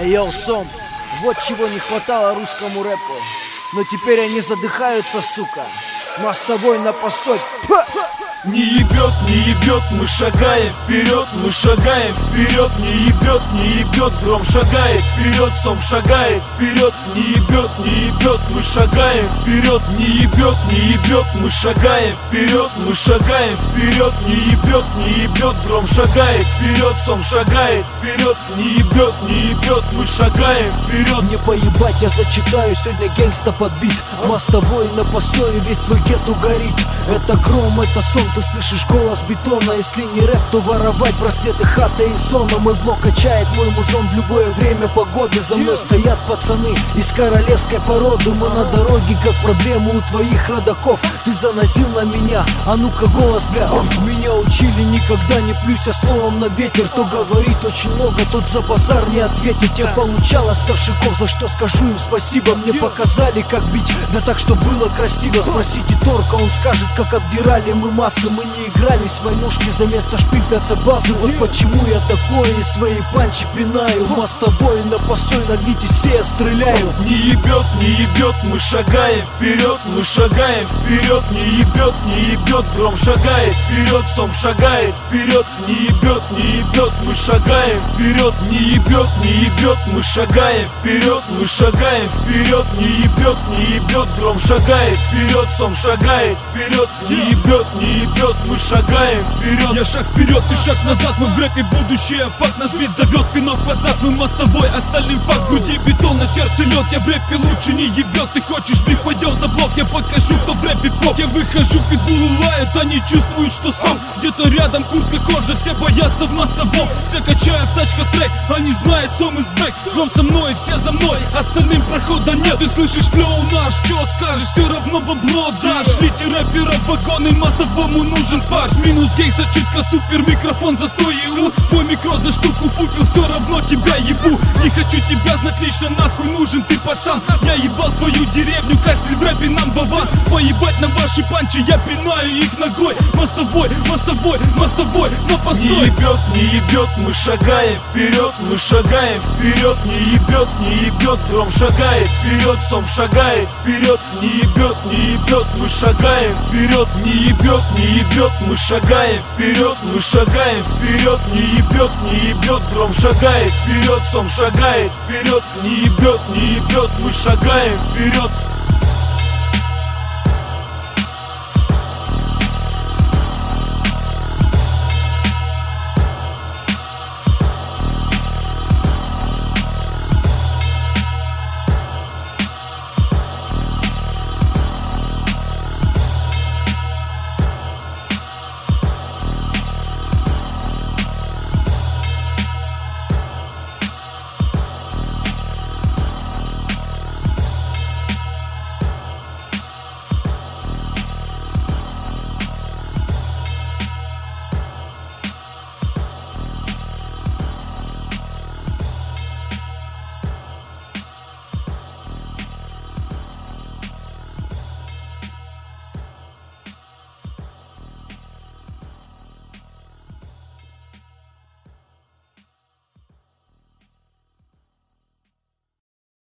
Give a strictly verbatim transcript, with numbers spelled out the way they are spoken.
Эй, йоу, Сом, вот чего не хватало русскому рэпу. Но теперь они задыхаются, сука. Мы с тобой на постой. Не ебет, не ебет, мы шагаем вперед, мы шагаем вперед, не ебет, не ебет, гром шагает вперед, Сом шагает вперед, не ебет, не ебет, мы шагаем вперед, не ебет, не ебет, мы шагаем вперед, мы шагаем вперед, не ебет, не ебет, гром шагает вперед, Сом шагает вперед, не ебет, не ебет, мы шагаем вперед. Мне поебать, я зачитаю, сегодня гэнгста подбит. Мостовой на постое, весь твой гетто горит. Это гром, это сон, ты слышишь голос бетона. Если не рэп, то воровать браслеты, хата и зона. Мой блок качает мой музон в любое время погоды. За мной стоят пацаны из королевской породы. Мы на дороге, как проблема у твоих родаков. Ты заносил на меня, а ну-ка голос, бля. Меня учили никогда не плюся словом на ветер. Кто говорит очень много, тот за базар не ответит. Я получал от старшиков, за что скажу им спасибо. Мне показали, как бить, да так, что было красиво. Спросите Торка, он скажет, как обдирали мы массы. Мы не игрались в войнушки, за место шпиль пятся базы. Вот почему я такое и свои панчи пинаю. Мостовой на постой, нагните все, я стреляю. Не ебет, не ебет, мы шагаем вперед, мы шагаем вперед, не ебет, не ебет, гром шагает вперед, Сом шагает вперед, не ебет, не ебет, мы шагаем вперед, не ебет, не ебет, мы шагаем вперед, мы шагаем вперед, не ебет, не ебет, гром шагает вперед, Сом шагает вперед, не ебет, не ебет, мы шагаем вперед. Я шаг вперед, ты шаг назад, мы в рэпе будущее. Факт нас бит зовет, пинок под зад, мы мостовой, остальным факт. Груди бетон, на сердце лед, я в рэпе лучше не ебет. Ты хочешь биф, пойдем за блок, я покажу, кто в рэпе поп. Я выхожу, питбулы лают, они чувствуют, что сам где-то рядом, куртка, кожа, все боятся в мостовом. Все качают в тачках трек, они знают, Сом из бэк. Гром со мной, все за мной, остальным прохода нет. Ты слышишь флоу наш, что скажешь, все равно бабло дашь. Шлите рэперов в вагоны, мостовому нужен фарш. Минус гейса, читка, супер микрофон, застой ИУ. Твой микро за штуку фуфил, все равно тебя ебу. Не хочу тебя знать лично, нахуй нужен ты, пацан. Я ебал твою деревню, Кассель в рэпе number one. Поебать на ваши панчи, я пинаю их ногой. Мостовой, мостовой, мостовой, на постой. Не ебет, не ебет, мы шагаем вперед, мы шагаем вперед, не ебет, не ебет, гром шагает вперед, Сом шагает вперед, не ебет, не ебет, мы шагаем вперед, не ебет, не ебет, мы шагаем вперед, мы шагаем вперед, не ебет, не ебет, гром шагает вперед, Сом шагает вперед, не ебет, не ебет, мы шагаем вперед.